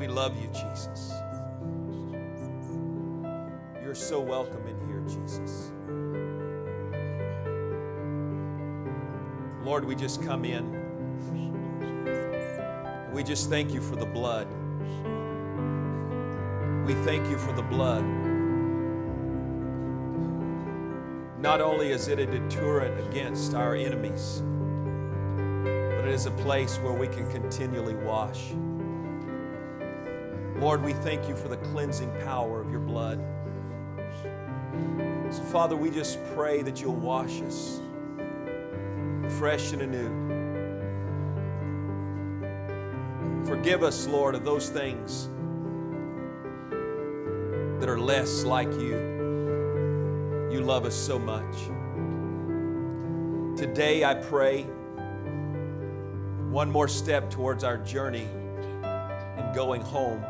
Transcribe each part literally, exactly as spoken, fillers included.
We love you, Jesus. You're so welcome in here, Jesus. Lord, we just come in. We just thank you for the blood. We thank you for the blood. Not only is it a deterrent against our enemies, but it is a place where we can continually wash. Lord, we thank you for the cleansing power of your blood. So, Father, we just pray that you'll wash us fresh and anew. Forgive us, Lord, of those things that are less like you. You love us so much. Today, I pray one more step towards our journey and going home.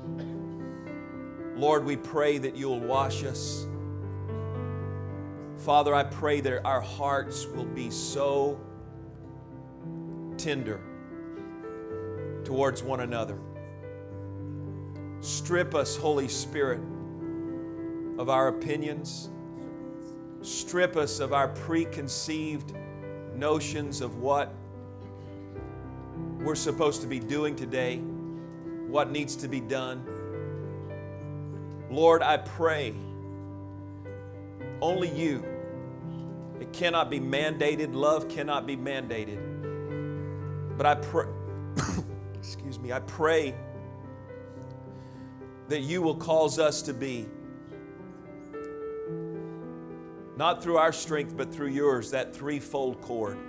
Lord, we pray that you'll wash us. Father, I pray that our hearts will be so tender towards one another. Strip us, Holy Spirit, of our opinions. Strip us of our preconceived notions of what we're supposed to be doing today, what needs to be done. Lord, I pray only you. It cannot be mandated. Love cannot be mandated. But I pray, excuse me, I pray that you will cause us to be, not through our strength, but through yours, that threefold cord.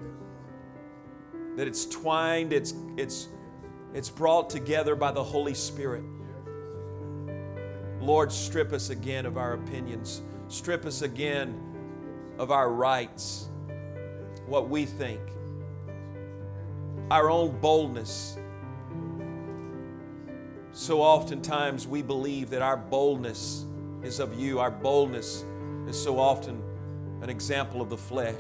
That it's twined, it's, it's, it's brought together by the Holy Spirit. Lord, strip us again of our opinions. Strip us again of our rights, what we think, our own boldness. So oftentimes we believe that our boldness is of you. Our boldness is so often an example of the flesh.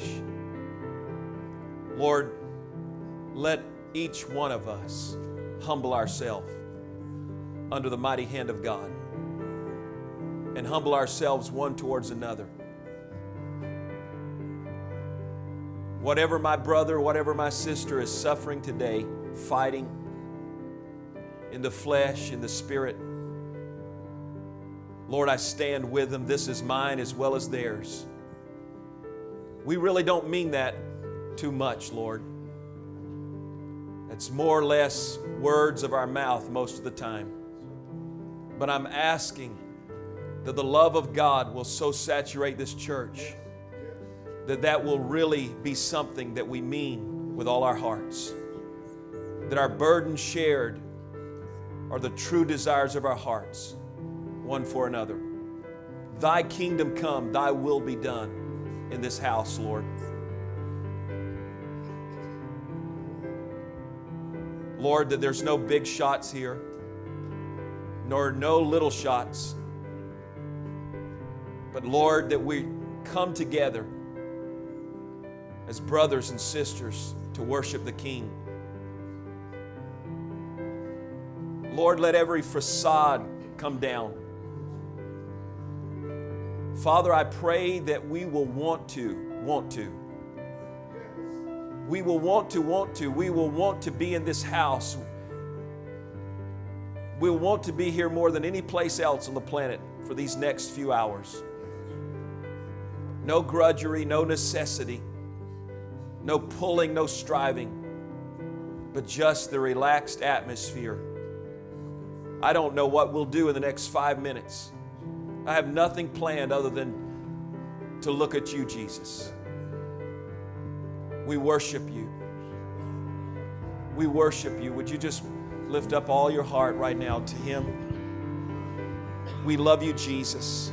Lord, let each one of us humble ourselves under the mighty hand of God and humble ourselves one towards another. Whatever my brother, whatever my sister is suffering today, fighting in the flesh, in the spirit, Lord, I stand with them. This is mine as well as theirs. We really don't mean that too much, Lord. It's more or less words of our mouth most of the time. But I'm asking that the love of God will so saturate this church that that will really be something that we mean with all our hearts. That our burdens shared are the true desires of our hearts, one for another. Thy kingdom come, thy will be done in this house, Lord. Lord, that there's no big shots here, nor no little shots. But Lord, that we come together as brothers and sisters to worship the King. Lord, let every facade come down. Father, I pray that we will want to, want to. We will want to, want to. We will want to be in this house. We'll want to be here more than any place else on the planet for these next few hours. No grudgery, no necessity, no pulling, no striving, but just the relaxed atmosphere. I don't know what we'll do in the next five minutes. I have nothing planned other than to look at you, Jesus. We worship you. We worship you. Would you just lift up all your heart right now to Him? We love you, Jesus.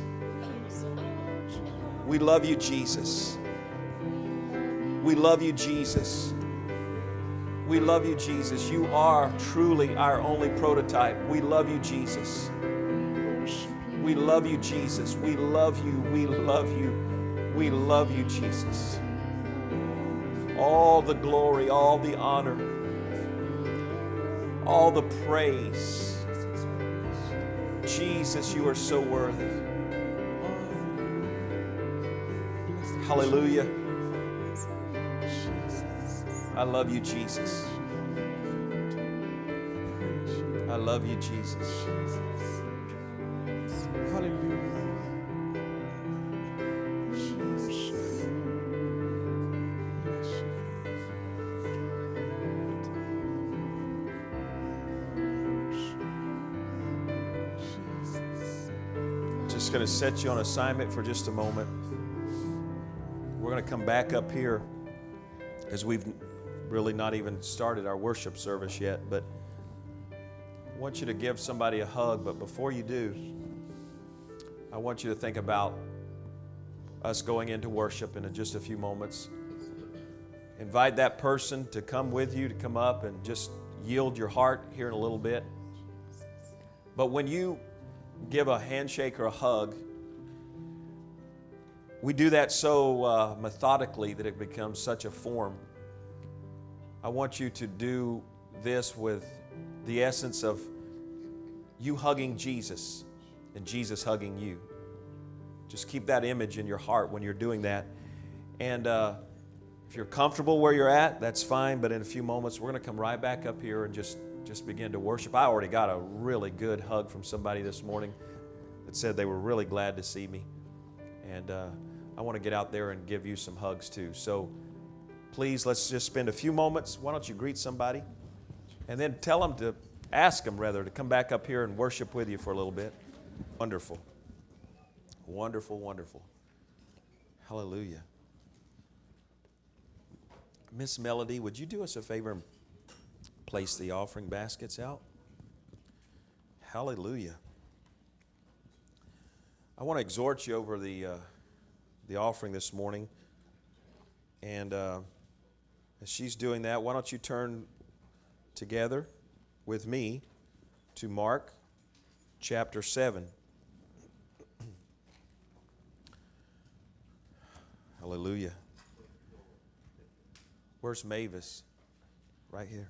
We love you, Jesus. We love you, Jesus. We love you, Jesus. You are truly our only prototype. We love you, Jesus. We love you, Jesus. We love you. We love you. We love you, Jesus. All the glory, all the honor, all the praise Jesus, you are so worthy. Hallelujah. I love you, Jesus. I love you, Jesus. Hallelujah. Just going to set you on assignment for just a moment. We're going to come back up here as we've really not even started our worship service yet, but I want you to give somebody a hug. But before you do, I want you to think about us going into worship in just a few moments. Invite that person to come with you, to come up and just yield your heart here in a little bit. But when you give a handshake or a hug, we do that so uh, methodically that it becomes such a form. I want you to do this with the essence of you hugging Jesus and Jesus hugging you. Just keep that image in your heart when you're doing that. And uh, if you're comfortable where you're at, that's fine. But in a few moments, we're going to come right back up here and just, just begin to worship. I already got a really good hug from somebody this morning that said they were really glad to see me. And uh, I want to get out there and give you some hugs too. So please, let's just spend a few moments. Why don't you greet somebody? And then tell them to, ask them rather, to come back up here and worship with you for a little bit. Wonderful. Wonderful, wonderful. Hallelujah. Miss Melody, would you do us a favor and place the offering baskets out? Hallelujah. I want to exhort you over the, uh, the offering this morning. And uh, as she's doing that, why don't you turn together with me to Mark chapter seven. Hallelujah. Where's Mavis? Right here.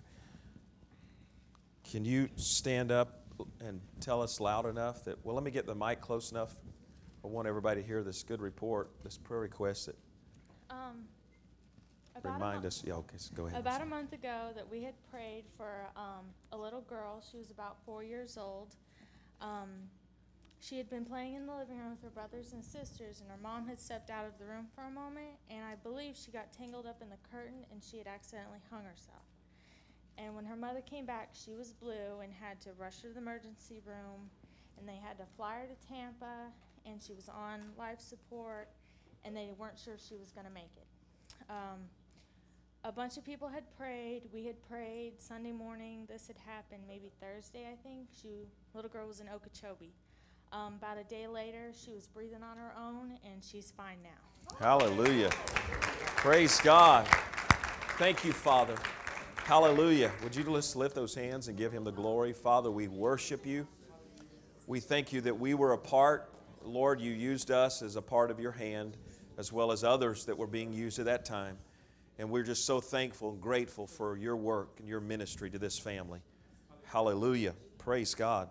Can you stand up and tell us loud enough that, well, let me get the mic close enough. I want everybody to hear this good report, this prayer request that Um, about remind a mo- us. Yeah, okay, so go ahead. About a month ago that we had prayed for um, a little girl. She was about four years old. Um, she had been playing in the living room with her brothers and sisters, and her mom had stepped out of the room for a moment, and I believe she got tangled up in the curtain, and she had accidentally hung herself. And when her mother came back, she was blue and had to rush her to the emergency room, and they had to fly her to Tampa, and she was on life support, and they weren't sure if she was going to make it. Um, a bunch of people had prayed. We had prayed Sunday morning. This had happened maybe Thursday, I think. She, little girl was in Okeechobee. Um, about a day later, she was breathing on her own, and she's fine now. Hallelujah. Praise God. Thank you, Father. Hallelujah. Would you just lift those hands and give Him the glory? Father, we worship You. We thank You that we were a part. Lord, You used us as a part of Your hand, as well as others that were being used at that time. And we're just so thankful and grateful for Your work and Your ministry to this family. Hallelujah. Praise God.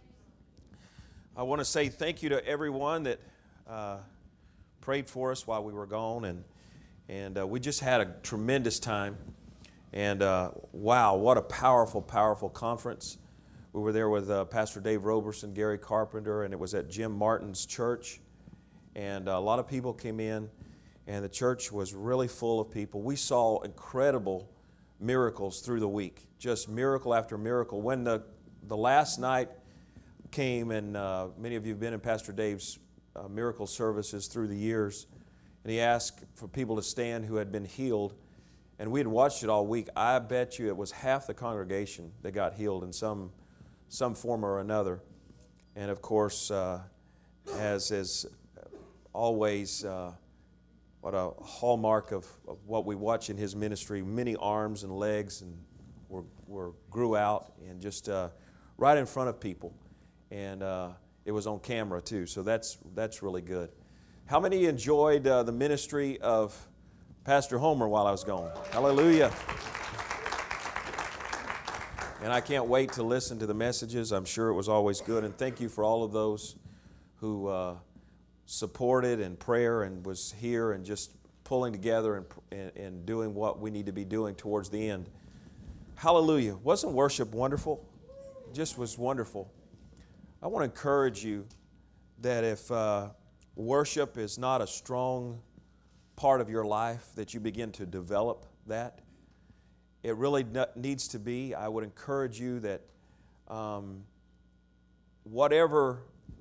I want to say thank you to everyone that uh, prayed for us while we were gone. And, and uh, we just had a tremendous time. And uh, wow, what a powerful, powerful conference. We were there with uh, Pastor Dave Roberson, Gary Carpenter, and it was at Jim Martin's church. And a lot of people came in, and the church was really full of people. We saw incredible miracles through the week, just miracle after miracle. When the, the last night came, and uh, many of you have been in Pastor Dave's uh, miracle services through the years, and he asked for people to stand who had been healed, and we had watched it all week. I bet you it was half the congregation that got healed in some some form or another. And of course, uh, as is always uh, what a hallmark of, of what we watch in his ministry, many arms and legs and were, were grew out and just uh, right in front of people. And uh, it was on camera too, so that's that's really good. How many enjoyed uh, the ministry of Pastor Homer while I was gone? Hallelujah. And I can't wait to listen to the messages. I'm sure it was always good. And thank you for all of those who uh, supported in prayer and was here and just pulling together and, and, and doing what we need to be doing towards the end. Hallelujah. Wasn't worship wonderful? Just was wonderful. I want to encourage you that if uh, worship is not a strong part of your life, that you begin to develop that. It really needs to be. I would encourage you that um, whatever,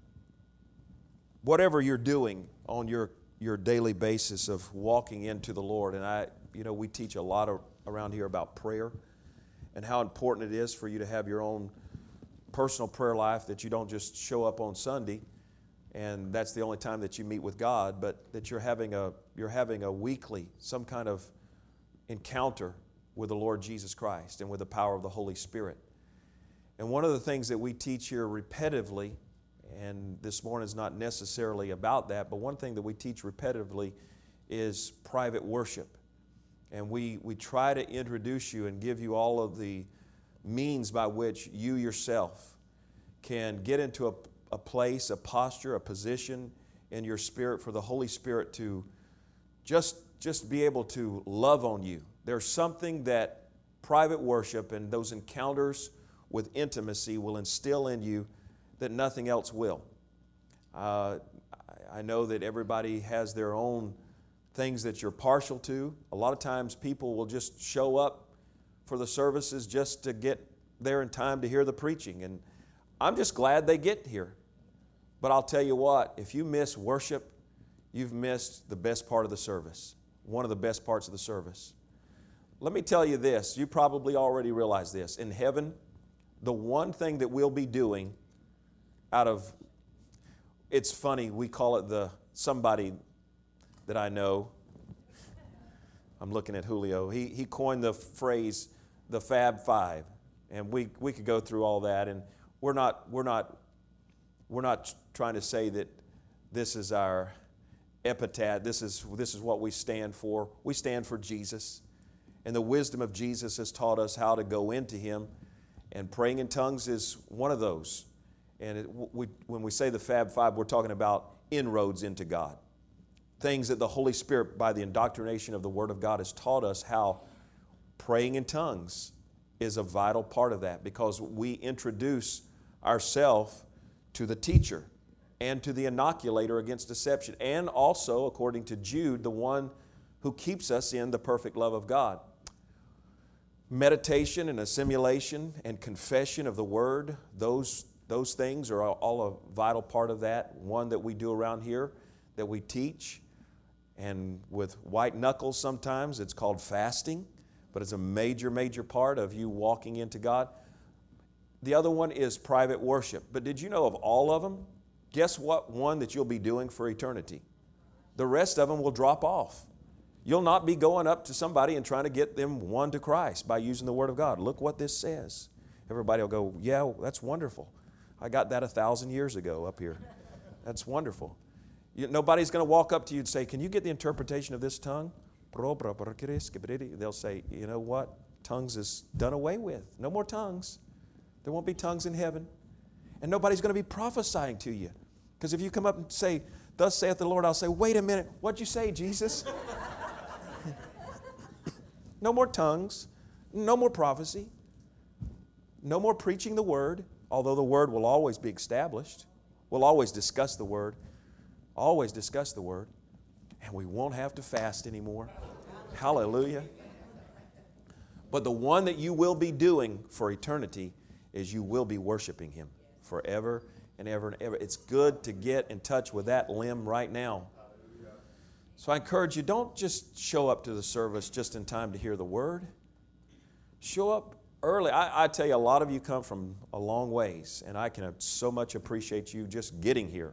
whatever you're doing on your, your daily basis of walking into the Lord, and I, you know, we teach a lot of, around here about prayer and how important it is for you to have your own personal prayer life, that you don't just show up on Sunday and that's the only time that you meet with God, but that you're having a, you're having a weekly, some kind of encounter with the Lord Jesus Christ and with the power of the Holy Spirit. And one of the things that we teach here repetitively, and this morning is not necessarily about that, but one thing that we teach repetitively is private worship. And we, we try to introduce you and give you all of the means by which you yourself can get into a, a place, a posture, a position in your spirit for the Holy Spirit to just, just be able to love on you. There's something that private worship and those encounters with intimacy will instill in you that nothing else will. Uh, I know that everybody has their own things that you're partial to. A lot of times people will just show up for the services just to get there in time to hear the preaching. And I'm just glad they get here. But I'll tell you what, if you miss worship, you've missed the best part of the service, one of the best parts of the service. Let me tell you this, you probably already realize this. In heaven, the one thing that we'll be doing out of, it's funny, we call it the, somebody that I know, I'm looking at Julio, he, he coined the phrase, the Fab Five. And we, we could go through all that, and we're not, we're not, we're not trying to say that this is our epitaph, this is, this is what we stand for. We stand for Jesus. And the wisdom of Jesus has taught us how to go into Him. And praying in tongues is one of those. And it, we, when we say the Fab Five, we're talking about inroads into God. Things that the Holy Spirit, by the indoctrination of the Word of God, has taught us how praying in tongues is a vital part of that, because we introduce ourselves to the teacher and to the inoculator against deception, and also, according to Jude, the one who keeps us in the perfect love of God. Meditation and assimilation and confession of the Word, those, those things are all a vital part of that. One that we do around here, that we teach. And with white knuckles sometimes, it's called fasting, but it's a major, major part of you walking into God. The other one is private worship. But did you know of all of them, guess what one that you'll be doing for eternity? The rest of them will drop off. You'll not be going up to somebody and trying to get them won to Christ by using the Word of God. Look what this says. Everybody will go, yeah, that's wonderful. I got that a thousand years ago up here. That's wonderful. You, nobody's going to walk up to you and say, can you get the interpretation of this tongue? They'll say, you know what? Tongues is done away with. No more tongues. There won't be tongues in heaven. And nobody's going to be prophesying to you. Because if you come up and say, thus saith the Lord, I'll say, wait a minute, what'd you say, Jesus? No more tongues, no more prophecy, no more preaching the Word, although the Word will always be established. We'll always discuss the Word, always discuss the Word, and we won't have to fast anymore. Hallelujah. But the one that you will be doing for eternity is you will be worshiping Him forever and ever and ever. It's good to get in touch with that limb right now. So I encourage you, don't just show up to the service just in time to hear the Word. Show up early. I, I tell you, a lot of you come from a long ways, and I can so much appreciate you just getting here.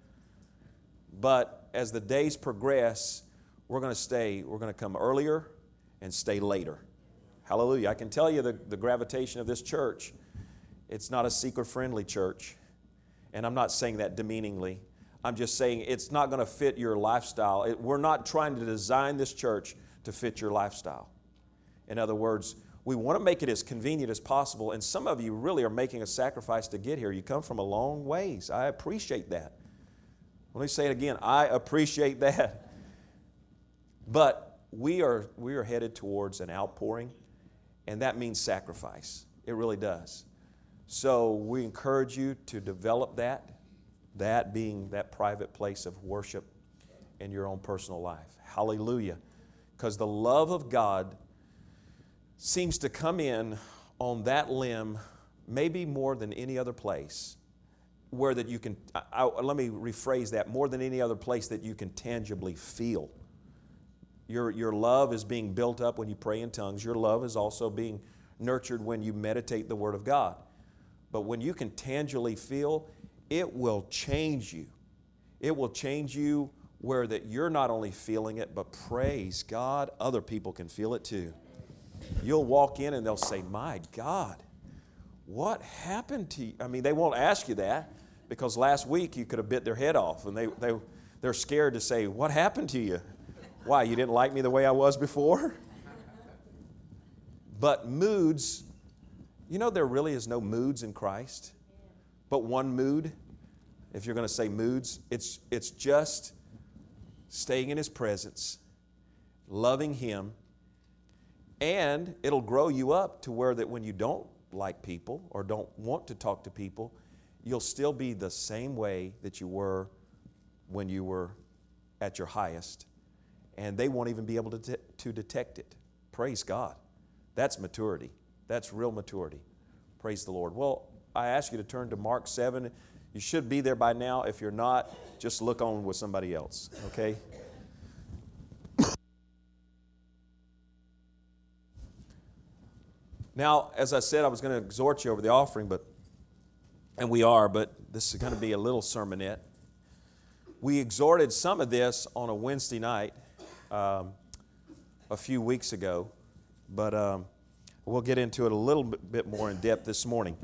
But as the days progress, we're going to stay, we're going to come earlier and stay later. Hallelujah. I can tell you the, the gravitation of this church. It's not a seeker-friendly church, and I'm not saying that demeaningly. I'm just saying it's not going to fit your lifestyle. It, we're not trying to design this church to fit your lifestyle. In other words, we want to make it as convenient as possible, and some of you really are making a sacrifice to get here. You come from a long ways. I appreciate that. Let me say it again. I appreciate that. But we are, we are headed towards an outpouring, and that means sacrifice. It really does. So we encourage you to develop that, that being that private place of worship in your own personal life. Hallelujah. Because the love of God seems to come in on that limb maybe more than any other place where that you can, I, I, let me rephrase that, more than any other place that you can tangibly feel. Your, your love is being built up when you pray in tongues. Your love is also being nurtured when you meditate the Word of God. But when you can tangibly feel, it will change you. It will change you where that you're not only feeling it, but praise God, other people can feel it too. You'll walk in and they'll say, my God, what happened to you? I mean, they won't ask you that because last week you could have bit their head off, and they, they, they're scared to say, what happened to you? Why, you didn't like me the way I was before? But moods, you know there really is no moods in Christ, but one mood. If you're going to say moods, it's, it's just staying in His presence, loving Him, and it'll grow you up to where that when you don't like people or don't want to talk to people, you'll still be the same way that you were when you were at your highest, and they won't even be able to, de- to detect it. Praise God. That's maturity. That's real maturity. Praise the Lord. Well, I ask you to turn to Mark seven. You should be there by now. If you're not, just look on with somebody else, okay? Now, as I said, I was going to exhort you over the offering, but and we are, but this is going to be a little sermonette. We exhorted some of this on a Wednesday night um, a few weeks ago, but um, we'll get into it a little bit more in depth this morning.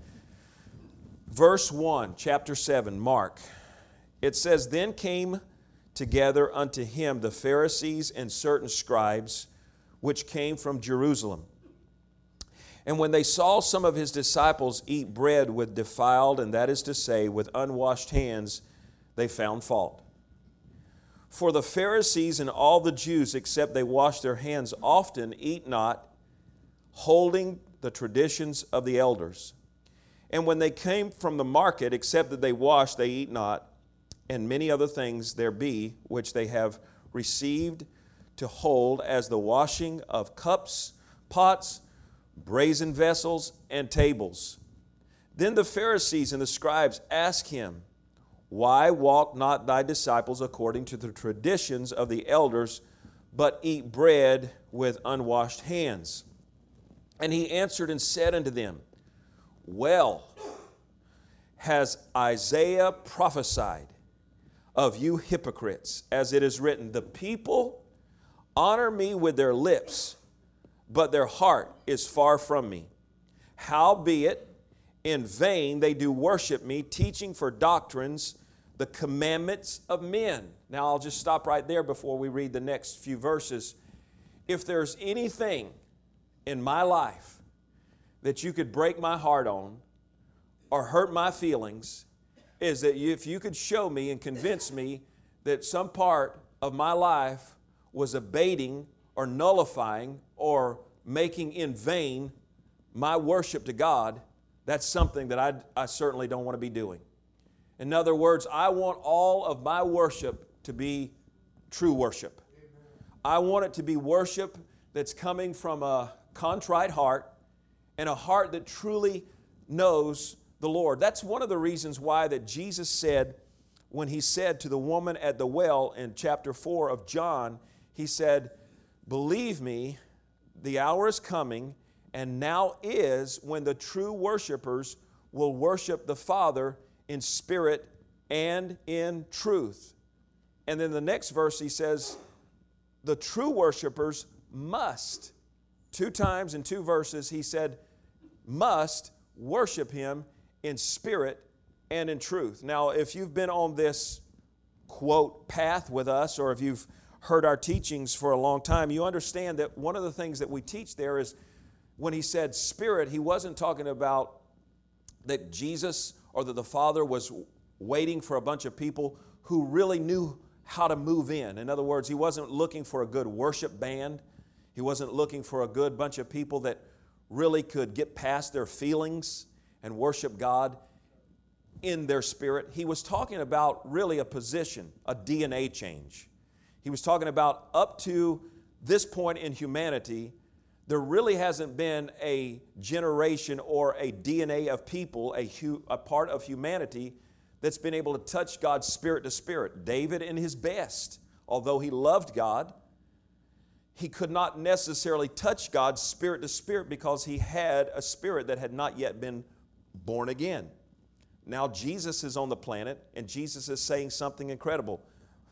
Verse one, chapter seven, Mark. It says, Then came together unto him the Pharisees and certain scribes, which came from Jerusalem. And when they saw some of his disciples eat bread with defiled, and that is to say, with unwashed hands, they found fault. For the Pharisees and all the Jews, except they wash their hands often, eat not, holding the traditions of the elders. And when they came from the market, except that they wash, they eat not, and many other things there be, which they have received to hold, as the washing of cups, pots, brazen vessels, and tables. Then the Pharisees and the scribes asked him, Why walk not thy disciples according to the traditions of the elders, but eat bread with unwashed hands? And he answered and said unto them, Well has Isaiah prophesied of you hypocrites, as it is written, The people honor me with their lips, but their heart is far from me. Howbeit, in vain they do worship me, teaching for doctrines the commandments of men. Now I'll just stop right there before we read the next few verses. If there's anything in my life that you could break my heart on or hurt my feelings, is that if you could show me and convince me that some part of my life was abating or nullifying or making in vain my worship to God, that's something that I, I certainly don't want to be doing. In other words, I want all of my worship to be true worship. I want it to be worship that's coming from a contrite heart and a heart that truly knows the Lord. That's one of the reasons why that Jesus said, when He said to the woman at the well in chapter four of John, He said, Believe me, the hour is coming, and now is, when the true worshipers will worship the Father in spirit and in truth. And then the next verse He says, the true worshipers must, two times in two verses He said, must worship Him in spirit and in truth. Now, if you've been on this, quote, path with us, or if you've heard our teachings for a long time, you understand that one of the things that we teach there is when he said spirit, he wasn't talking about that Jesus or that the Father was waiting for a bunch of people who really knew how to move in. In other words, he wasn't looking for a good worship band. He wasn't looking for a good bunch of people that really could get past their feelings and worship God in their spirit. He was talking about really a position, a D N A change. He was talking about up to this point in humanity, there really hasn't been a generation or a D N A of people, a, hu- a part of humanity that's been able to touch God's spirit to spirit. David in his best, although he loved God, he could not necessarily touch God's spirit to spirit because he had a spirit that had not yet been born again. Now Jesus is on the planet and Jesus is saying something incredible.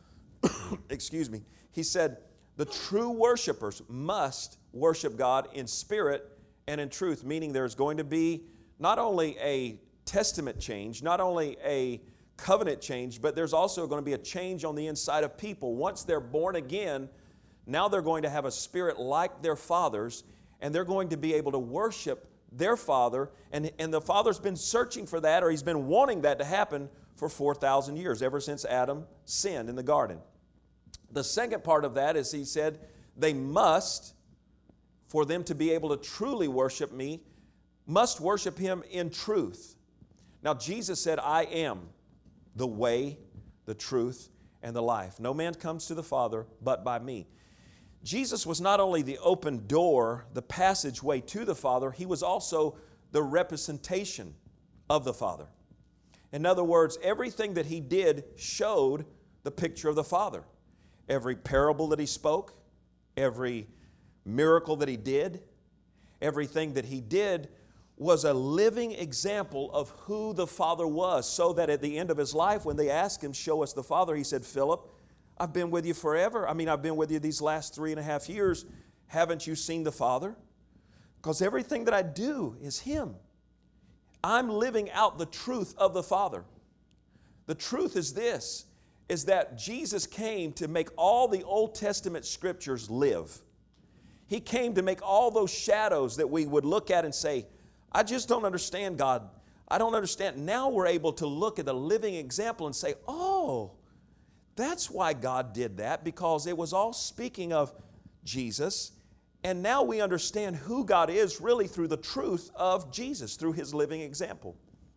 Excuse me. He said, the true worshipers must worship God in spirit and in truth, meaning there's going to be not only a testament change, not only a covenant change, but there's also going to be a change on the inside of people. Once they're born again, now they're going to have a spirit like their fathers, and they're going to be able to worship their Father, and, and the Father's been searching for that, or He's been wanting that to happen for four thousand years, ever since Adam sinned in the garden. The second part of that is He said, they must, for them to be able to truly worship Me, must worship Him in truth. Now Jesus said, I am the way, the truth, and the life. No man comes to the Father but by Me. Jesus was not only the open door, the passageway to the Father, He was also the representation of the Father. In other words, everything that He did showed the picture of the Father. Every parable that He spoke, every miracle that He did, everything that He did was a living example of who the Father was, so that at the end of His life, when they asked Him, show us the Father, He said, Philip, I've been with you forever. I mean, I've been with you these last three and a half years. Haven't you seen the Father? Because everything that I do is Him. I'm living out the truth of the Father. The truth is this, is that Jesus came to make all the Old Testament scriptures live. He came to make all those shadows that we would look at and say, I just don't understand, God. I don't understand. Now we're able to look at the living example and say, oh, that's why God did that, because it was all speaking of Jesus. And now we understand who God is really through the truth of Jesus, through His living example.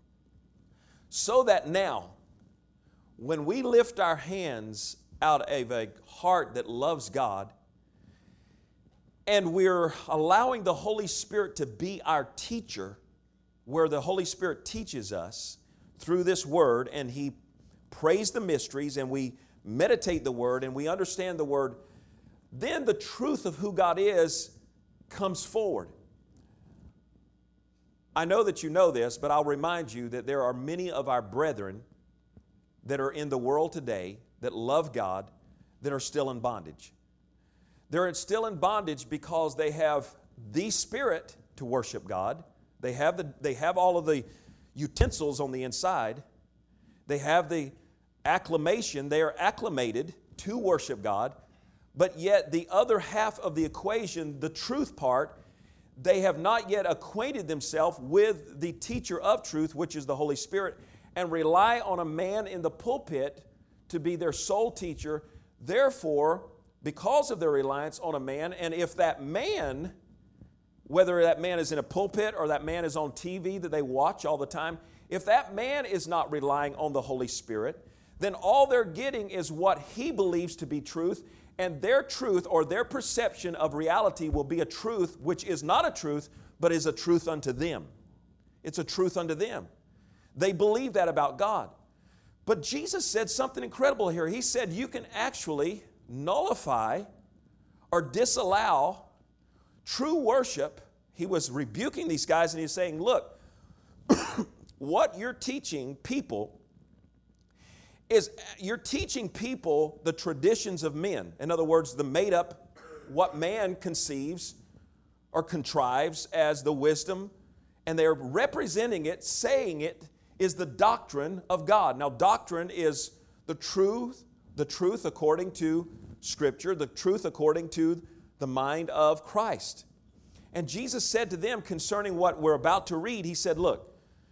So that now, when we lift our hands out of a heart that loves God, and we're allowing the Holy Spirit to be our teacher, where the Holy Spirit teaches us through this Word, and He prays the mysteries, and we meditate the Word, and we understand the Word, then the truth of who God is comes forward. I know that you know this, but I'll remind you that there are many of our brethren that are in the world today that love God that are still in bondage. They're still in bondage because they have the Spirit to worship God. They have, the, they have all of the utensils on the inside. They have the acclamation. They are acclimated to worship God. But yet the other half of the equation, the truth part, they have not yet acquainted themselves with the teacher of truth, which is the Holy Spirit, and rely on a man in the pulpit to be their sole teacher. Therefore, because of their reliance on a man, and if that man, whether that man is in a pulpit or that man is on T V that they watch all the time, if that man is not relying on the Holy Spirit, then all they're getting is what he believes to be truth, and their truth or their perception of reality will be a truth which is not a truth, but is a truth unto them. It's a truth unto them. They believe that about God. But Jesus said something incredible here. He said you can actually nullify or disallow true worship. He was rebuking these guys and he's saying, look, what you're teaching people is you're teaching people the traditions of men. In other words, the made up, what man conceives or contrives as the wisdom, and they're representing it, saying it is the doctrine of God. Now, doctrine is the truth, the truth according to Scripture, the truth according to the mind of Christ. And Jesus said to them concerning what we're about to read, He said, look,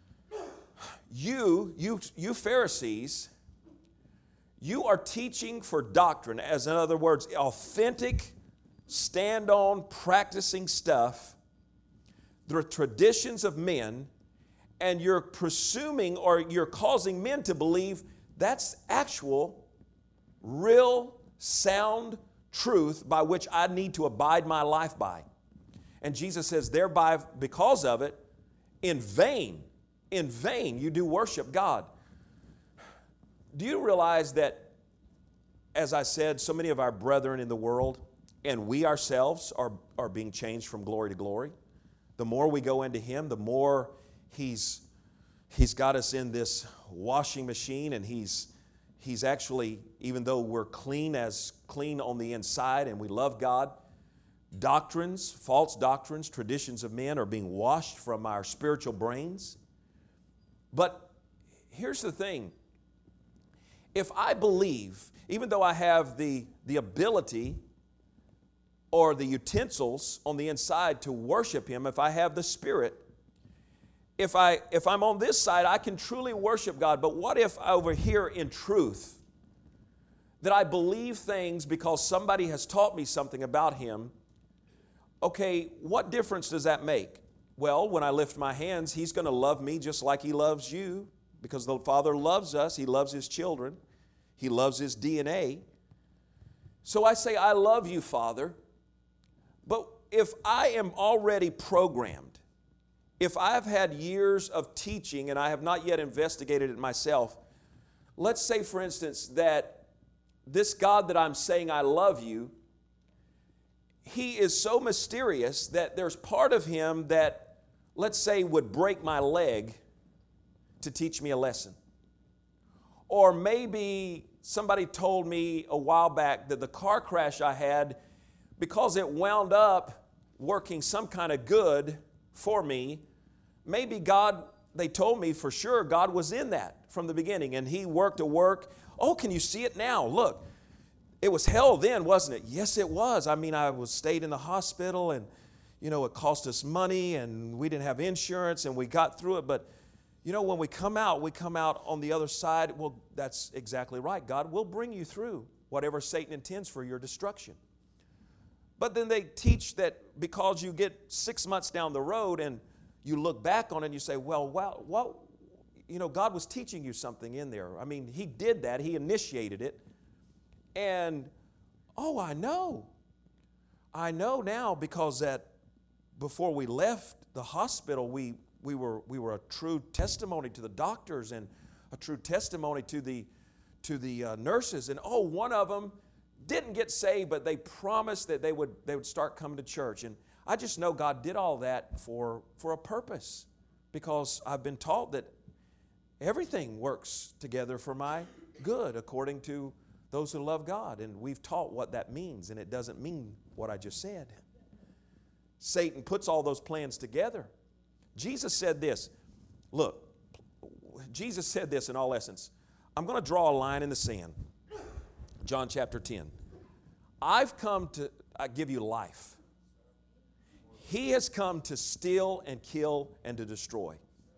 you, you, you Pharisees, you are teaching for doctrine, as in other words, authentic, stand-on, practicing stuff, the traditions of men, and you're presuming or you're causing men to believe that's actual, real, sound truth by which I need to abide my life by. And Jesus says, thereby, because of it, in vain, in vain, you do worship God. Do you realize that, as I said, so many of our brethren in the world, and we ourselves are, are being changed from glory to glory? The more we go into Him, the more He's, he's got us in this washing machine, and He's, he's actually, even though we're clean as clean on the inside and we love God, doctrines, false doctrines, traditions of men are being washed from our spiritual brains. But here's the thing. If I believe, even though I have the, the ability or the utensils on the inside to worship Him, if I have the Spirit, if, I, if I'm on this side, I can truly worship God. But what if over here in truth, that I believe things because somebody has taught me something about Him? Okay, what difference does that make? Well, when I lift my hands, He's going to love me just like He loves you, because the Father loves us. He loves His children. He loves His D N A. So I say, I love you, Father. But if I am already programmed, if I've had years of teaching and I have not yet investigated it myself, let's say, for instance, that this God that I'm saying I love you, He is so mysterious that there's part of Him that, let's say, would break my leg to teach me a lesson. Or maybe somebody told me a while back that the car crash I had, because it wound up working some kind of good for me, maybe God, they told me for sure God was in that from the beginning, and He worked a work. Oh, can you see it now? Look. It was hell then, wasn't it? Yes, it was. I mean, I was stayed in the hospital, and, you know, it cost us money, and we didn't have insurance, and we got through it. But, you know, when we come out, we come out on the other side. Well, that's exactly right. God will bring you through whatever Satan intends for your destruction. But then they teach that because you get six months down the road and you look back on it and you say, well, wow, what, you know, God was teaching you something in there. I mean, He did that. He initiated it. And, oh, I know. I know now because that before we left the hospital, we, we, were, we were a true testimony to the doctors and a true testimony to the, to the uh, nurses. And, oh, one of them didn't get saved, but they promised that they would, they would start coming to church. And I just know God did all that for, for a purpose, because I've been taught that everything works together for my good according to those who love God, and we've taught what that means, and it doesn't mean what I just said. Satan puts all those plans together. Jesus said this. Look, Jesus said this in all essence. I'm going to draw a line in the sand. John chapter ten. I've come to I give you life. He has come to steal and kill and to destroy.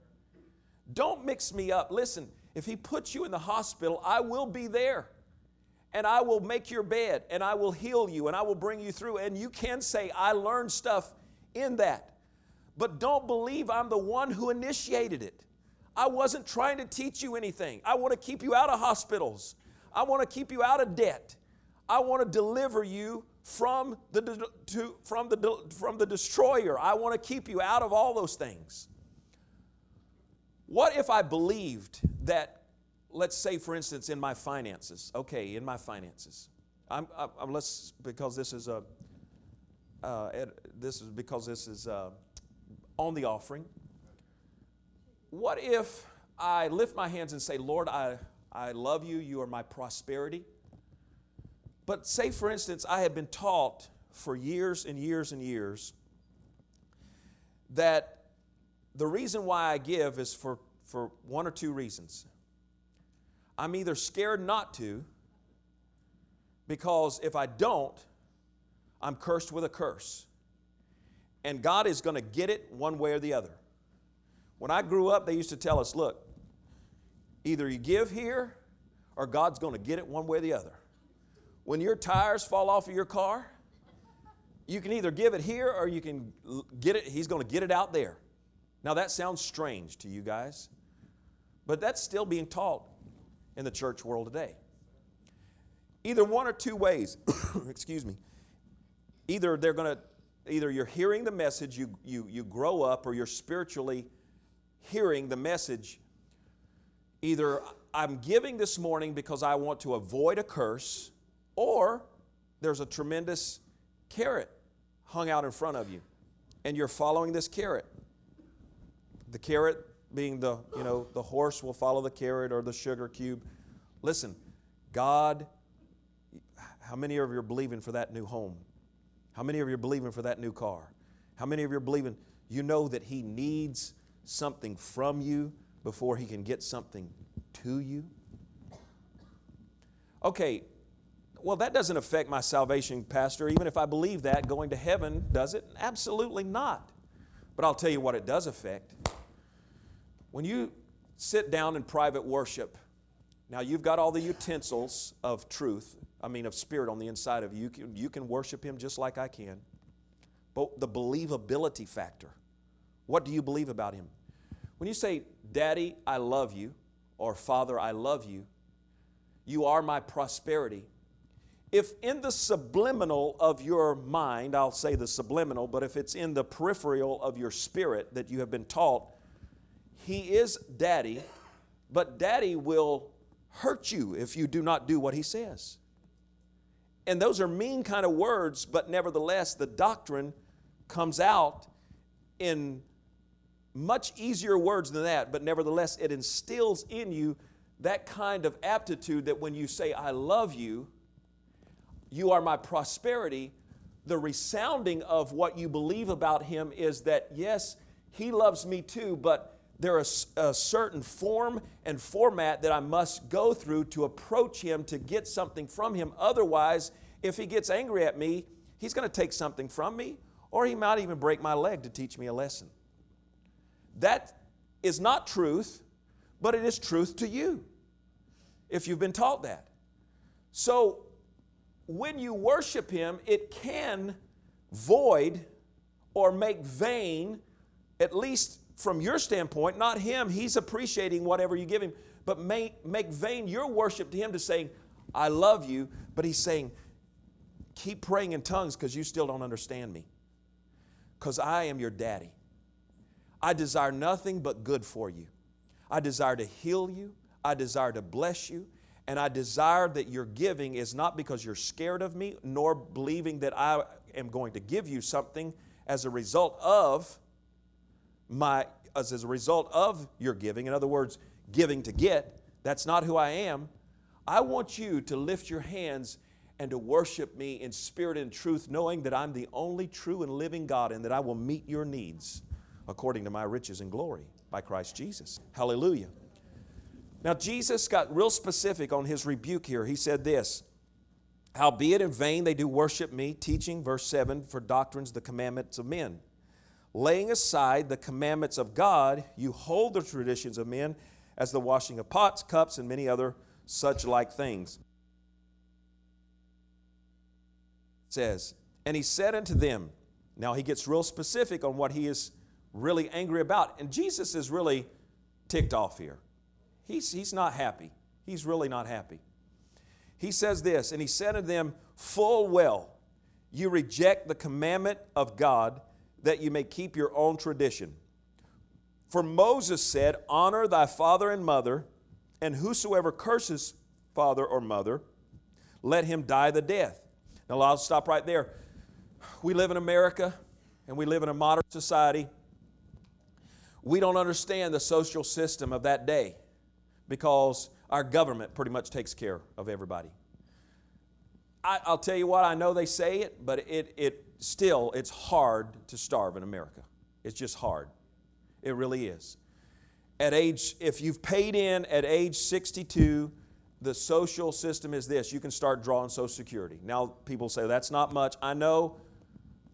Don't mix me up. Listen, if He puts you in the hospital, I will be there. And I will make your bed, and I will heal you, and I will bring you through. And you can say, I learned stuff in that. But don't believe I'm the one who initiated it. I wasn't trying to teach you anything. I want to keep you out of hospitals. I want to keep you out of debt. I want to deliver you from the, to, from the, from the destroyer. I want to keep you out of all those things. What if I believed that, let's say, for instance, in my finances. Okay, in my finances. I'm, I'm let's because this is a uh, this is because this is uh, on the offering. What if I lift my hands and say, Lord, I I love you. You are my prosperity. But say, for instance, I had been taught for years and years and years that the reason why I give is for for one or two reasons. I'm either scared not to, because if I don't, I'm cursed with a curse. and God is going to get it one way or the other. When I grew up, they used to tell us, look, either you give here or God's going to get it one way or the other. When your tires fall off of your car, you can either give it here or you can get it, He's going to get it out there. Now that sounds strange to you guys, but that's still being taught in the church world today. Either one or two ways, excuse me. Either they're going to, either you're hearing the message, you, you, you grow up, or you're spiritually hearing the message. Either I'm giving this morning because I want to avoid a curse, or there's a tremendous carrot hung out in front of you, and you're following this carrot. The carrot being the, you know, the horse will follow the carrot or the sugar cube. Listen, God, how many of you are believing for that new home? How many of you are believing for that new car? How many of you are believing, you know that He needs something from you before He can get something to you? Okay, well, that doesn't affect my salvation, Pastor. Even if I believe that, going to heaven, does it? Absolutely not. But I'll tell you what it does affect. When you sit down in private worship, now you've got all the utensils of truth, I mean of spirit on the inside of you. You can, you can worship Him just like I can. But the believability factor, what do you believe about Him? When you say, Daddy, I love you, or Father, I love you, you are my prosperity. If in the subliminal of your mind, I'll say the subliminal, but if it's in the peripheral of your spirit that you have been taught, He is Daddy, but Daddy will hurt you if you do not do what He says. And those are mean kind of words, but nevertheless, the doctrine comes out in much easier words than that, but nevertheless, it instills in you that kind of aptitude that when you say, I love you, you are my prosperity, the resounding of what you believe about Him is that, yes, He loves me too, but there is a certain form and format that I must go through to approach Him, to get something from Him. Otherwise, if He gets angry at me, He's going to take something from me, or He might even break my leg to teach me a lesson. That is not truth, but it is truth to you, if you've been taught that. So, when you worship Him, it can void or make vain, at least from your standpoint, not Him, He's appreciating whatever you give Him, but make, make vain your worship to Him to saying, I love you, but He's saying, keep praying in tongues because you still don't understand me. Because I am your daddy. I desire nothing but good for you. I desire to heal you. I desire to bless you. And I desire that your giving is not because you're scared of me, nor believing that I am going to give you something as a result of my, as, as a result of your giving. In other words, giving to get. That's not who I am. I want you to lift your hands and to worship me in spirit and truth, knowing that I'm the only true and living God and that I will meet your needs according to my riches and glory by Christ Jesus. Hallelujah. Now, Jesus got real specific on His rebuke here. He said this, howbeit in vain they do worship me, teaching, verse seven, for doctrines the commandments of men. Laying aside the commandments of God, you hold the traditions of men as the washing of pots, cups, and many other such like things. It says, and He said unto them, now He gets real specific on what He is really angry about. And Jesus is really ticked off here. He's, he's not happy. He's really not happy. He says this, and He said unto them, full well, you reject the commandment of God that you may keep your own tradition. For Moses said, honor thy father and mother, and whosoever curses father or mother, let him die the death. Now I'll stop right there. We live in America, and we live in a modern society. We don't understand the social system of that day because our government pretty much takes care of everybody. I, I'll tell you what, I know they say it, but it, it still, it's hard to starve in America. It's just hard. It really is. At age, if you've paid in at age sixty-two, the social system is this. You can start drawing Social Security. Now, people say, that's not much. I know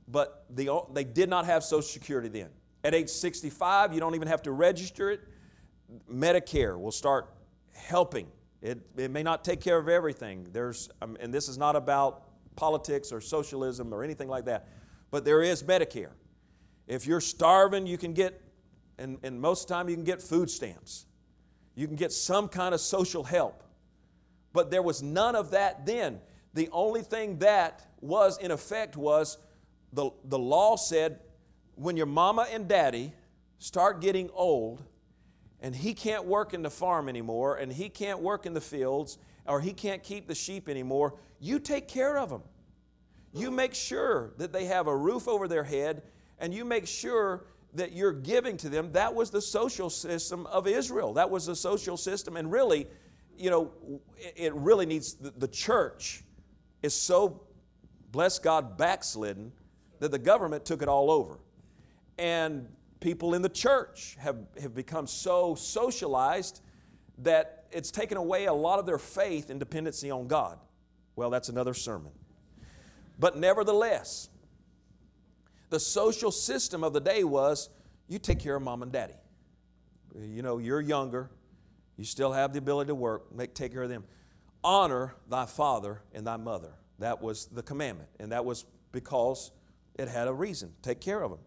but the, they did not have Social Security then. At age sixty-five, you don't even have to register it. Medicare will start helping. It, it may not take care of everything. There's, um, and this is not about politics or socialism or anything like that, but there is Medicare. If you're starving, you can get, and, and most of the time you can get food stamps. You can get some kind of social help. But there was none of that then. The only thing that was in effect was the, the law said, when your mama and daddy start getting old and he can't work in the farm anymore and he can't work in the fields or he can't keep the sheep anymore, you take care of them. You make sure that they have a roof over their head and you make sure that you're giving to them. That was the social system of Israel. That was the social system. And really, you know, it really needs, the church is so, bless God, backslidden that the government took it all over. And people in the church have, have become so socialized that it's taken away a lot of their faith and dependency on God. Well, that's another sermon. But nevertheless, the social system of the day was, you take care of mom and daddy. You know, you're younger. You still have the ability to work. Make, take care of them. Honor thy father and thy mother. That was the commandment. And that was because it had a reason. Take care of them.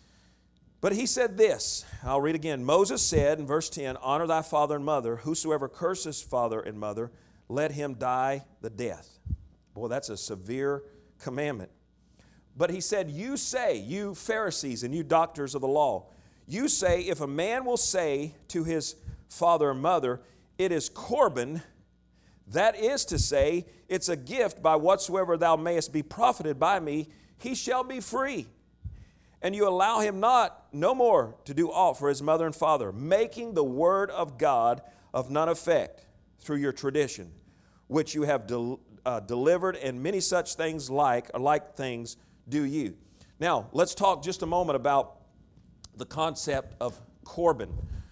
But he said this, I'll read again. Moses said in verse ten, honor thy father and mother. Whosoever curses father and mother, let him die the death. Boy, that's a severe commandment. But he said, you say, you Pharisees and you doctors of the law, you say, if a man will say to his father or mother, it is Corban, that is to say, it's a gift by whatsoever thou mayest be profited by me, he shall be free. And you allow him not, no more, to do aught for his mother and father, making the word of God of none effect through your tradition, which you have del- uh, delivered, and many such things like, or like things do you. Now, let's talk just a moment about the concept of Corban.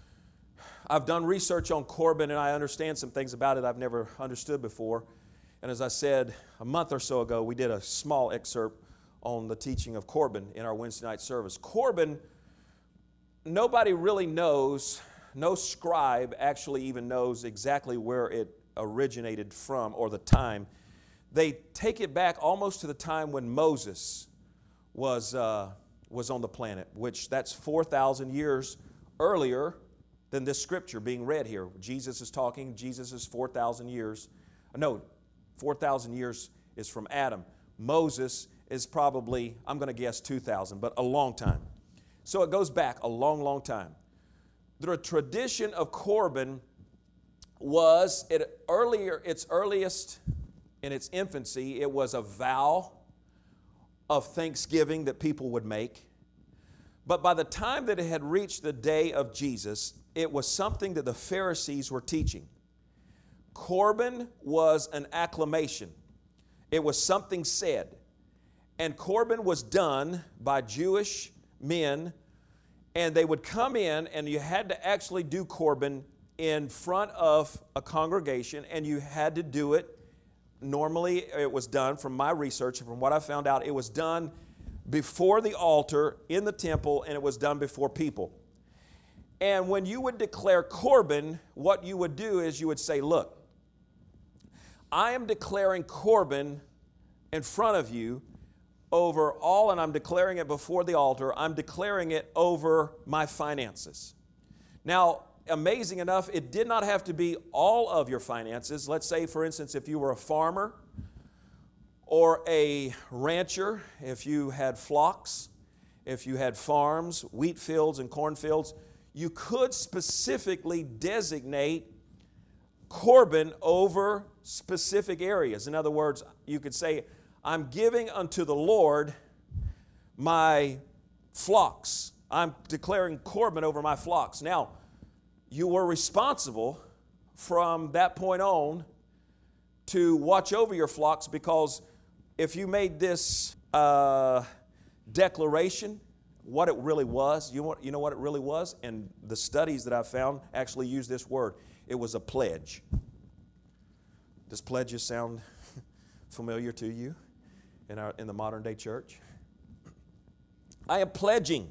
I've done research on Corban, and I understand some things about it I've never understood before. And as I said a month or so ago, we did a small excerpt on the teaching of Corban in our Wednesday night service. Corban, nobody really knows, no scribe actually even knows exactly where it originated from or the time. They take it back almost to the time when Moses was, uh, was on the planet, which that's four thousand years earlier than this scripture being read here. Jesus is talking, Jesus is four thousand years. No, four thousand years is from Adam. Moses is probably, I'm going to guess two thousand, but a long time. So it goes back a long, long time. The tradition of Corban was, it earlier, its earliest, in its infancy, it was a vow of thanksgiving that people would make. But by the time that it had reached the day of Jesus, it was something that the Pharisees were teaching. Corban was an acclamation. It was something said. And Corban was done by Jewish men, and they would come in, and you had to actually do Corban in front of a congregation, and you had to do it. Normally, it was done, from my research, from what I found out, it was done before the altar in the temple, and it was done before people. And when you would declare Corban, what you would do is you would say, look, I am declaring Corban in front of you over all, and I'm declaring it before the altar. I'm declaring it over my finances. Now, amazing enough, it did not have to be all of your finances. Let's say, for instance, if you were a farmer or a rancher, if you had flocks, if you had farms, wheat fields and cornfields, you could specifically designate Corban over specific areas. In other words, you could say, I'm giving unto the Lord my flocks. I'm declaring Corban over my flocks. Now, you were responsible from that point on to watch over your flocks, because if you made this uh, declaration, what it really was, you know, you know what it really was? And the studies that I've found actually use this word. It was a pledge. Does pledges sound familiar to you in our in the modern day church? I am pledging.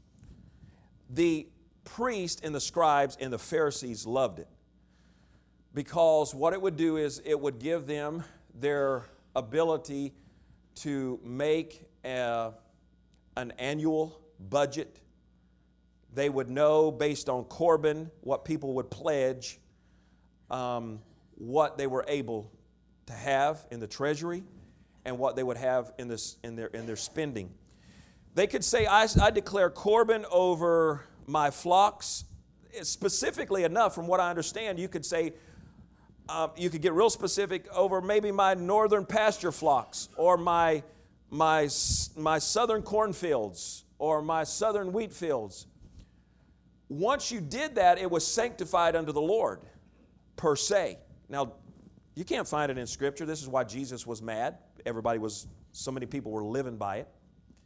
The priest and the scribes and the Pharisees loved it, because what it would do is it would give them their ability to make a, an annual budget. They would know based on Corban what people would pledge, um, what they were able to have in the treasury and what they would have in, this, in, their, in their spending. They could say, I, I declare Corban over my flocks. Specifically enough, from what I understand, you could say, uh, you could get real specific over maybe my northern pasture flocks, or my, my, my southern cornfields, or my southern wheat fields. Once you did that, it was sanctified unto the Lord, per se. Now, you can't find it in Scripture. This is why Jesus was mad. Everybody was, so many people were living by it.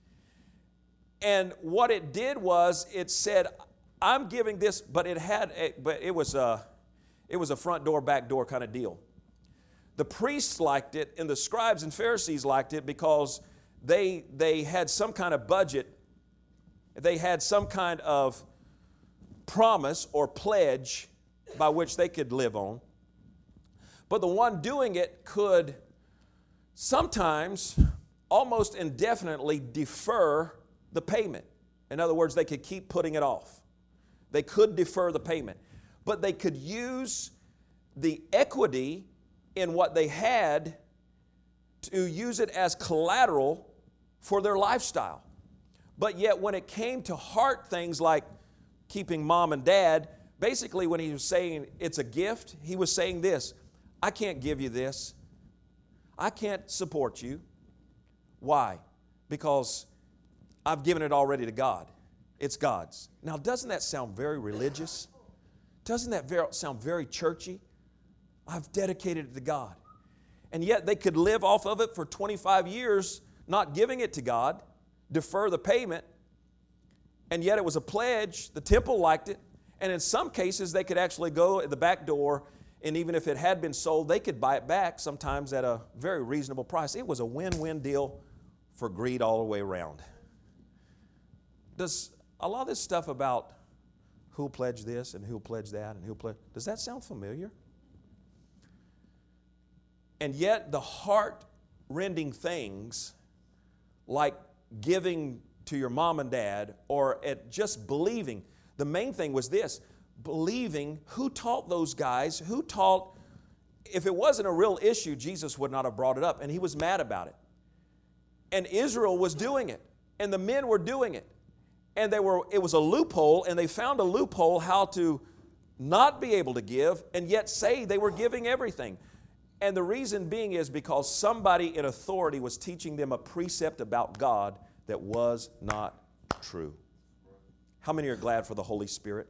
And what it did was, it said, I'm giving this, but it had, a, but it was a, it was a front door, back door kind of deal. The priests liked it, and the scribes and Pharisees liked it because they, they had some kind of budget. They had some kind of promise or pledge by which they could live on. But the one doing it could sometimes, almost indefinitely, defer the payment. In other words, they could keep putting it off. They could defer the payment. But they could use the equity in what they had to use it as collateral for their lifestyle. But yet when it came to heart things like keeping mom and dad, basically when he was saying it's a gift, he was saying this: I can't give you this. I can't support you. Why? Because I've given it already to God. It's God's. Now, doesn't that sound very religious? Doesn't that very, sound very churchy? I've dedicated it to God. And yet they could live off of it for twenty-five years, not giving it to God, defer the payment, and yet it was a pledge. The temple liked it. And in some cases, they could actually go at the back door, and even if it had been sold, they could buy it back, sometimes at a very reasonable price. It was a win-win deal for greed all the way around. Does a lot of this stuff about who'll pledge this and who'll pledge that and who'll pledge, does that sound familiar? And yet the heart-rending things like giving to your mom and dad, or at just believing, the main thing was this: believing. Who taught those guys? Who taught? If it wasn't a real issue, Jesus would not have brought it up, and he was mad about it. And Israel was doing it, and the men were doing it. And they were, it was a loophole, and they found a loophole how to not be able to give and yet say they were giving everything. And the reason being is because somebody in authority was teaching them a precept about God that was not true. How many are glad for the Holy Spirit?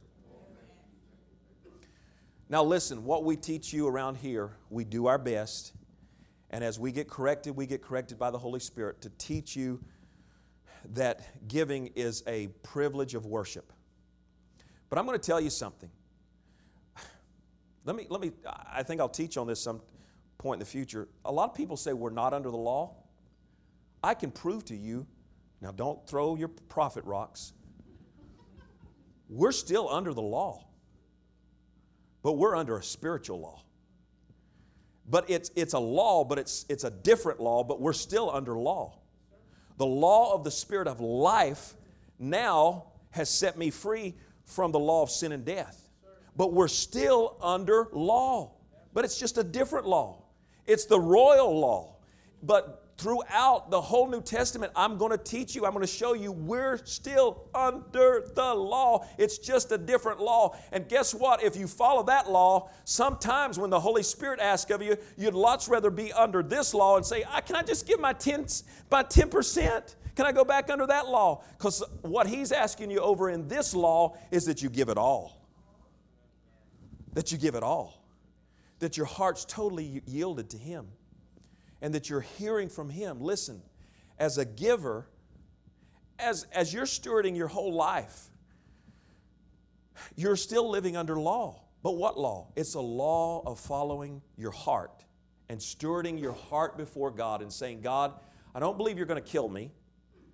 Now listen, what we teach you around here, we do our best. And as we get corrected, we get corrected by the Holy Spirit to teach you that giving is a privilege of worship. But I'm going to tell you something. Let me, let me, I think I'll teach on this some point in the future. A lot of people say we're not under the law. I can prove to you, now don't throw your prophet rocks. We're still under the law. But we're under a spiritual law. But it's, it's a law, but it's, it's a different law, but we're still under law. The law of the Spirit of life now has set me free from the law of sin and death. But we're still under law. But it's just a different law. It's the royal law. But throughout the whole New Testament, I'm going to teach you, I'm going to show you we're still under the law. It's just a different law. And guess what? If you follow that law, sometimes when the Holy Spirit asks of you, you'd lots rather be under this law and say, can I just give my ten, my ten percent? Can I go back under that law? Because what He's asking you over in this law is that you give it all. That you give it all. That your heart's totally yielded to Him. And that you're hearing from Him. Listen, as a giver, as, as you're stewarding your whole life, you're still living under law. But what law? It's a law of following your heart and stewarding your heart before God and saying, God, I don't believe you're going to kill me.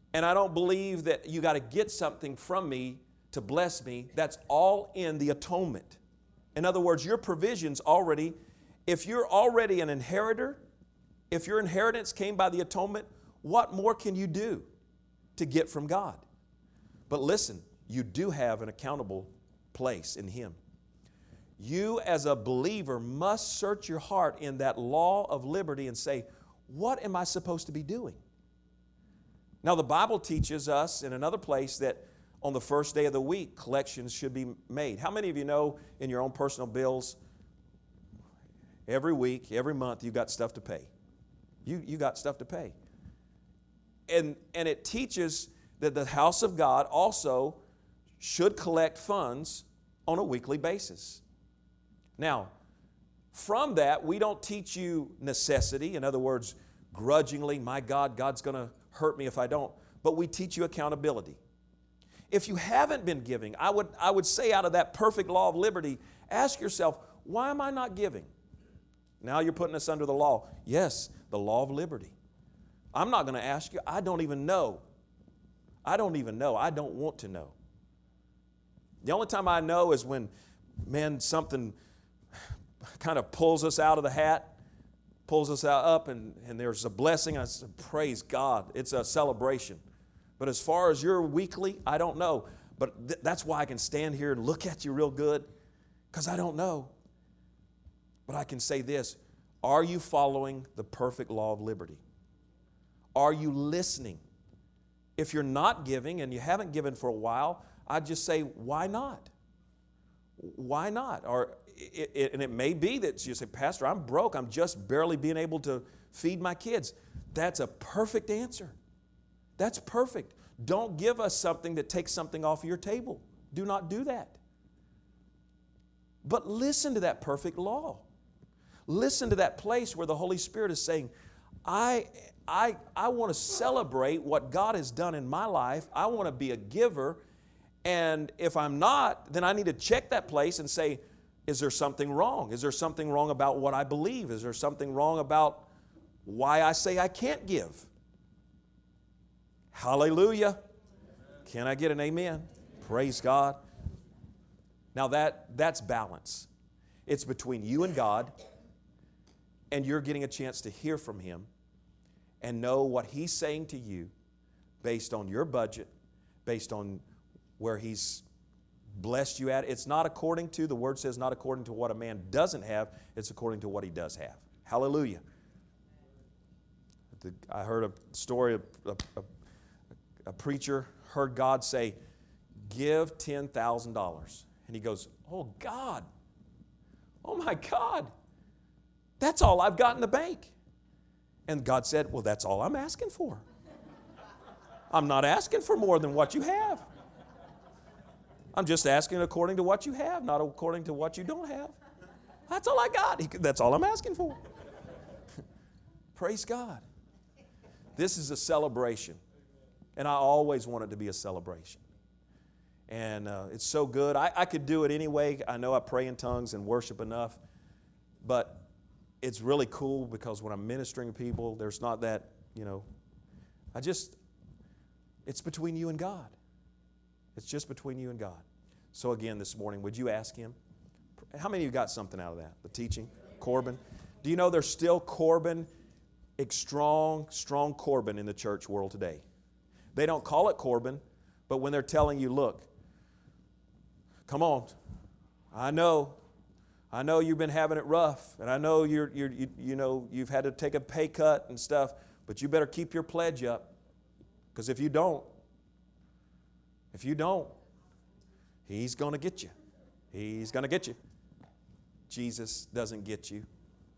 And I don't believe that you got to get something from me to bless me. That's all in the atonement. In other words, your provision's already, if you're already an inheritor, if your inheritance came by the atonement, what more can you do to get from God? But listen, you do have an accountable place in Him. You as a believer must search your heart in that law of liberty and say, what am I supposed to be doing? Now, the Bible teaches us in another place that on the first day of the week, collections should be made. How many of you know in your own personal bills, every week, every month, you got stuff to pay? You, you got stuff to pay. And, and it teaches that the house of God also should collect funds on a weekly basis. Now, from that, we don't teach you necessity. In other words, grudgingly, my God, God's going to hurt me if I don't. But we teach you accountability. If you haven't been giving, I would, I would say out of that perfect law of liberty, ask yourself, why am I not giving? Now you're putting us under the law. Yes, the law of liberty. I'm not going to ask you. I don't even know. I don't even know. I don't want to know. The only time I know is when, man, something kind of pulls us out of the hat, pulls us out up, and, and there's a blessing. I said, praise God. It's a celebration. But as far as your weekly, I don't know. But th- that's why I can stand here and look at you real good, because I don't know. But I can say this, are you following the perfect law of liberty? Are you listening? If you're not giving and you haven't given for a while, I'd just say, why not? Why not? Or it, it, and it may be that you say, Pastor, I'm broke. I'm just barely being able to feed my kids. That's a perfect answer. That's perfect. Don't give us something that takes something off of your table. Do not do that. But listen to that perfect law. Listen to that place where the Holy Spirit is saying, I, I, I want to celebrate what God has done in my life. I want to be a giver. And if I'm not, then I need to check that place and say, is there something wrong? Is there something wrong about what I believe? Is there something wrong about why I say I can't give? Hallelujah. Can I get an amen? Praise God. Now that, that's balance. It's between you and God, and you're getting a chance to hear from Him and know what He's saying to you based on your budget, based on where He's blessed you at. It's not according to, the Word says, not according to what a man doesn't have, it's according to what he does have. Hallelujah. I heard a story of a, a, a preacher heard God say, give ten thousand dollars. And he goes, oh God, oh my God, that's all I've got in the bank. And God said, well, that's all I'm asking for. I'm not asking for more than what you have. I'm just asking according to what you have, not according to what you don't have. That's all I got. He, that's all I'm asking for. Praise God. This is a celebration. And I always want it to be a celebration. And uh, it's so good. I, I could do it anyway. I know I pray in tongues and worship enough. But it's really cool because when I'm ministering to people, there's not that, you know, I just, it's between you and God. It's just between you and God. So again, this morning, would you ask Him? How many of you got something out of that? The teaching? Corbin? Do you know there's still Corbin, strong, strong Corbin in the church world today? They don't call it Corbin, but when they're telling you, look, come on, I know, I know you've been having it rough, and I know you're, you're, you, you know, you've had to take a pay cut and stuff, but you better keep your pledge up, because if you don't, if you don't, He's going to get you. He's going to get you. Jesus doesn't get you.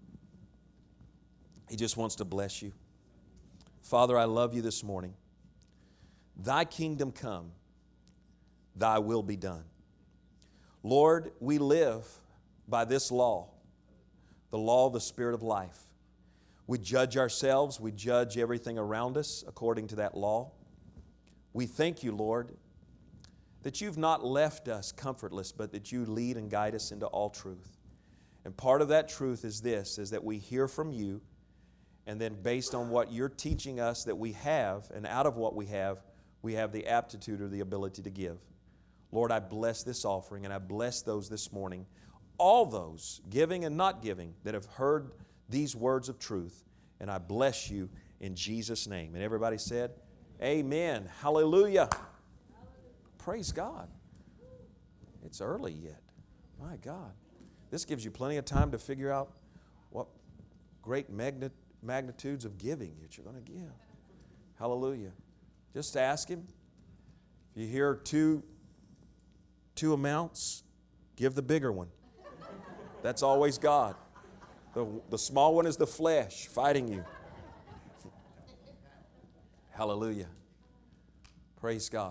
He just wants to bless you. Father, I love you this morning. Thy kingdom come, thy will be done. Lord, we live by this law, the law of the Spirit of life. We judge ourselves, we judge everything around us according to that law. We thank you, Lord, that you've not left us comfortless, but that you lead and guide us into all truth. And part of that truth is this, is that we hear from you, And then based on what you're teaching us that we have, and out of what we have, we have the aptitude or the ability to give. Lord, I bless this offering, and I bless those this morning, all those giving and not giving that have heard these words of truth. And I bless you in Jesus' name. And everybody said, amen. Hallelujah. Praise God. It's early yet. My God. This gives you plenty of time to figure out what great magni- magnitudes of giving that you're going to give. Hallelujah. Just ask Him. If you hear two, two amounts, give the bigger one. That's always God. The, the small one is the flesh fighting you. Hallelujah. Praise God.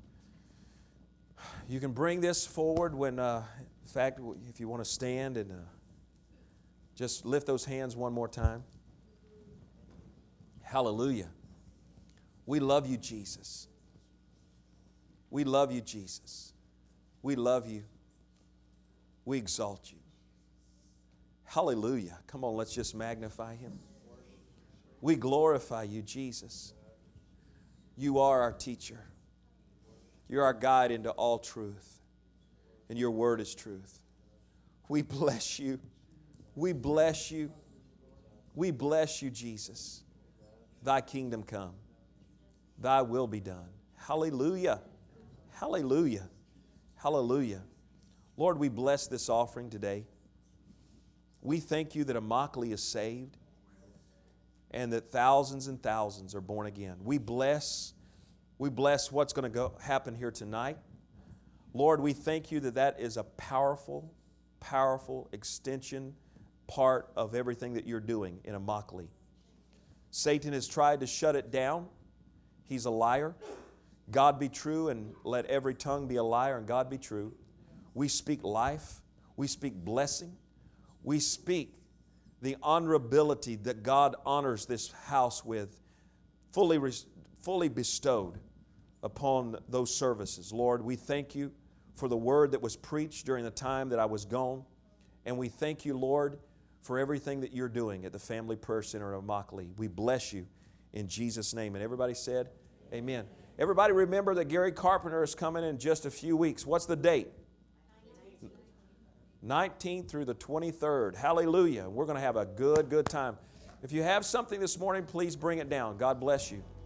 You can bring this forward when, uh, in fact, if you want to stand and uh, just lift those hands one more time. Hallelujah. We love you, Jesus. We love you, Jesus. We love you. We exalt you. Hallelujah. Come on, let's just magnify Him. We glorify you, Jesus. You are our teacher. You're our guide into all truth. And your word is truth. We bless you. We bless you. We bless you, Jesus. Thy kingdom come. Thy will be done. Hallelujah. Hallelujah. Hallelujah. Lord, we bless this offering today. We thank you that Immokalee is saved and that thousands and thousands are born again. We bless, we bless what's going to go happen here tonight. Lord, we thank you that that is a powerful, powerful extension part of everything that you're doing in Immokalee. Satan has tried to shut it down. He's a liar. God be true, and let every tongue be a liar, and God be true. We speak life. We speak blessing. We speak the honorability that God honors this house with, fully, fully bestowed upon those services. Lord, we thank you for the word that was preached during the time that I was gone. And we thank you, Lord, for everything that you're doing at the Family Prayer Center of Immokalee. We bless you in Jesus' name. And everybody said, amen. Everybody remember that Gary Carpenter is coming in just a few weeks. What's the date? nineteenth through the twenty-third. Hallelujah. We're going to have a good, good time. If you have something this morning, please bring it down. God bless you.